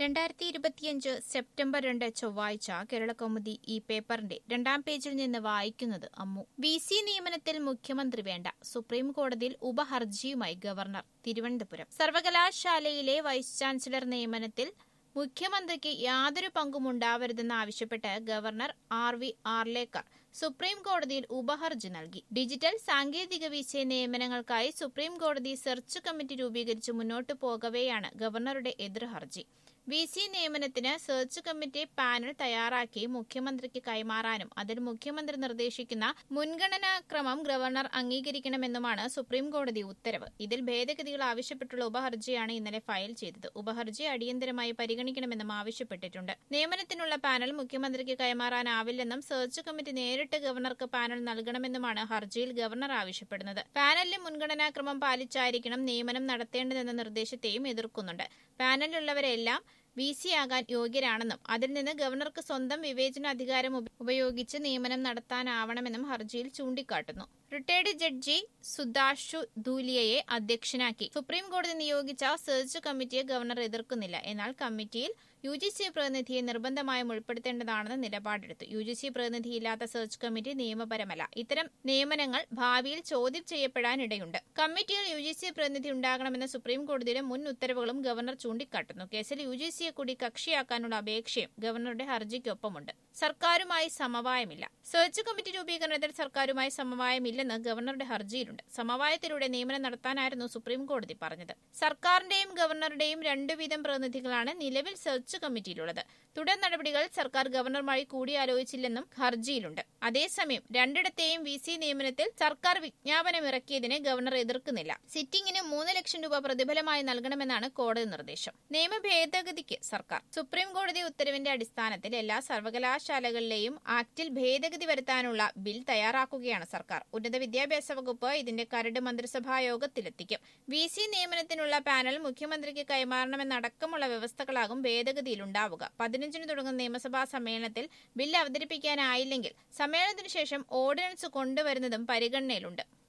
2025 September 2 ചൊവ്വാഴ്ച കേരളകൗമുദി ഈ പേപ്പറിന്റെ 2-ാം പേജിൽ നിന്ന് വായിക്കുന്നത് അമ്മു. VC നിയമനത്തിൽ മുഖ്യമന്ത്രി വേണ്ട, സുപ്രീം കോടതിയിൽ ഉപഹർജിയുമായി ഗവർണർ. തിരുവനന്തപുരം. സർവകലാശാലയിലെ വൈസ് ചാൻസലർ നിയമനത്തിൽ മുഖ്യമന്ത്രിക്ക് യാതൊരു പങ്കുമുണ്ടാവരുതെന്നാവശ്യപ്പെട്ട് ഗവർണർ RV ആർലേക്കർ സുപ്രീം കോടതിയിൽ ഉപഹർജി നൽകി. ഡിജിറ്റൽ സാങ്കേതിക വിഷയ നിയമനങ്ങൾക്കായി സുപ്രീം കോടതി സെർച്ച് കമ്മിറ്റി രൂപീകരിച്ച് മുന്നോട്ടു പോകവെയാണ് ഗവർണറുടെ എതിർഹർജി. VC നിയമനത്തിന് സെർച്ച് കമ്മിറ്റി പാനൽ തയ്യാറാക്കി മുഖ്യമന്ത്രിക്ക് കൈമാറാനും അതിൽ മുഖ്യമന്ത്രി നിർദ്ദേശിക്കുന്ന മുൻഗണനാക്രമം ഗവർണർ അംഗീകരിക്കണമെന്നുമാണ് സുപ്രീം കോടതി ഉത്തരവ്. ഇതിൽ ഭേദഗതികൾ ആവശ്യപ്പെട്ടുള്ള ഉപഹർജിയാണ് ഇന്നലെ ഫയൽ ചെയ്തത്. ഉപഹർജി അടിയന്തരമായി പരിഗണിക്കണമെന്നും ആവശ്യപ്പെട്ടിട്ടുണ്ട്. നിയമനത്തിനുള്ള പാനൽ മുഖ്യമന്ത്രിക്ക് കൈമാറാനാവില്ലെന്നും സെർച്ച് കമ്മിറ്റി നേരിട്ട് ഗവർണർക്ക് പാനൽ നൽകണമെന്നുമാണ് ഹർജിയിൽ ഗവർണർ ആവശ്യപ്പെടുന്നത്. പാനലിലെ മുൻഗണനാക്രമം പാലിച്ചായിരിക്കണം നിയമനം നടത്തേണ്ടതെന്ന നിർദ്ദേശത്തെയും എതിർക്കുന്നുണ്ട്. പാനലിലുള്ളവരെല്ലാം VC ആകാൻ യോഗ്യരാണെന്നും അതിൽ നിന്ന് ഗവർണർക്ക് സ്വന്തം വിവേചനാധികാരം ഉപയോഗിച്ച് നിയമനം നടത്താനാവണമെന്നും ഹർജിയിൽ ചൂണ്ടിക്കാട്ടുന്നു. റിട്ടയർഡ് ജഡ്ജി സുധാഷു ധൂലിയയെ അധ്യക്ഷനാക്കി സുപ്രീം കോടതി നിയോഗിച്ച സെർച്ച് കമ്മിറ്റിയെ ഗവർണർ എതിർക്കുന്നില്ല. എന്നാൽ കമ്മിറ്റിയിൽ UGC പ്രതിനിധിയെ നിർബന്ധമായും ഉൾപ്പെടുത്തേണ്ടതാണെന്ന് നിലപാടെടുത്തു. UGC പ്രതിനിധിയില്ലാത്ത സെർച്ച് കമ്മിറ്റി നിയമപരമല്ല. ഇത്തരം നിയമനങ്ങൾ ഭാവിയിൽ ചോദ്യം ചെയ്യപ്പെടാനിടയുണ്ട്. കമ്മിറ്റിയിൽ UGC പ്രതിനിധി ഉണ്ടാകണമെന്ന സുപ്രീം കോടതിയുടെ മുൻ ഉത്തരവുകളും ഗവർണർ ചൂണ്ടിക്കാട്ടുന്നു. കേസിൽ UGCയെ കൂടി കക്ഷിയാക്കാനുള്ള അപേക്ഷയും ഗവർണറുടെ ഹർജിക്കൊപ്പമുണ്ട്. സർക്കാരുമായി സമവായമില്ല. സെർച്ച് കമ്മിറ്റി രൂപീകരണത്തിൽ സർക്കാരുമായി സമവായമില്ലെന്ന് ഗവർണറുടെ ഹർജിയിലുണ്ട്. സമവായത്തിലൂടെ നിയമനം നടത്താനായിരുന്നു സുപ്രീം കോടതി പറഞ്ഞത്. സർക്കാരിന്റെയും ഗവർണറുടെയും രണ്ടുവീതം പ്രതിനിധികളാണ് നിലവിൽ സെർച്ച് കമ്മിറ്റിയിലുള്ളത്. തുടർ നടപടികൾ സർക്കാർ ഗവർണറുമായി കൂടിയാലോചിച്ചില്ലെന്നും ഹർജിയിലുണ്ട്. അതേസമയം രണ്ടിടത്തെയും VC നിയമനത്തിൽ സർക്കാർ വിജ്ഞാപനമിറക്കിയതിനെ ഗവർണർ എതിർക്കുന്നില്ല. സിറ്റിംഗിന് 3 ലക്ഷം രൂപ പ്രതിഫലമായി നൽകണമെന്നാണ് കോടതി നിർദ്ദേശം. നിയമ ഭേദഗതിക്ക് സർക്കാർ. സുപ്രീം കോടതി ഉത്തരവിന്റെ അടിസ്ഥാനത്തിൽ എല്ലാ സർവകലാശാലകളിലെയും ആക്ടിൽ ഭേദഗതി വരുത്താനുള്ള ബിൽ തയ്യാറാക്കുകയാണ് സർക്കാർ. ഉന്നത വിദ്യാഭ്യാസ വകുപ്പ് ഇതിന്റെ കരട് മന്ത്രിസഭാ യോഗത്തിലെത്തിക്കും. VC നിയമനത്തിനുള്ള പാനൽ മുഖ്യമന്ത്രിക്ക് കൈമാറണമെന്നടക്കമുള്ള വ്യവസ്ഥകളാകും ഭേദഗതിയിലുണ്ടാവുക. 15-ന് തുടങ്ങുന്ന നിയമസഭാ സമ്മേളനത്തിൽ ബിൽ അവതരിപ്പിക്കാനായില്ലെങ്കിൽ സമ്മേളനത്തിനു ശേഷം ഓർഡിനൻസ് കൊണ്ടുവരുന്നതും പരിഗണനയിലുണ്ട്.